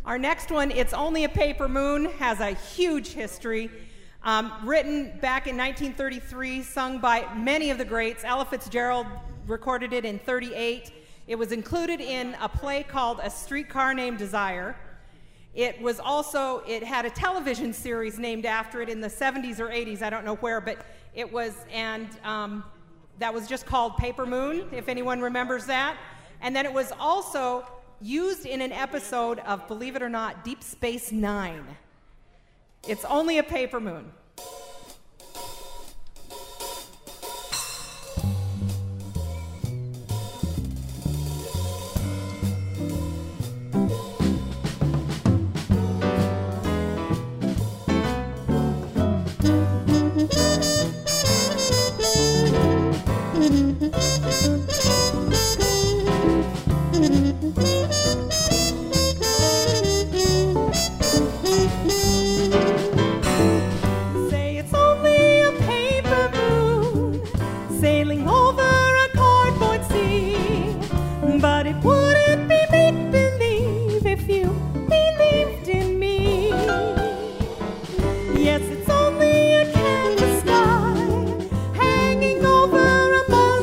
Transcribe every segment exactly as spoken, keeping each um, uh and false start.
Our next one, It's Only a Paper Moon, has a huge history. Um, written back in nineteen thirty-three, sung by many of the greats. Ella Fitzgerald recorded it in thirty-eight. It was included in a play called A Streetcar Named Desire. It was also, it had a television series named after it in the seventies or eighties, I don't know where, but it was, and um, that was just called Paper Moon, if anyone remembers that. And then it was also used in an episode of, believe it or not, Deep Space Nine. It's Only a Paper Moon.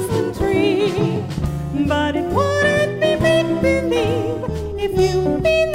But it wouldn't be make-believe if you believe.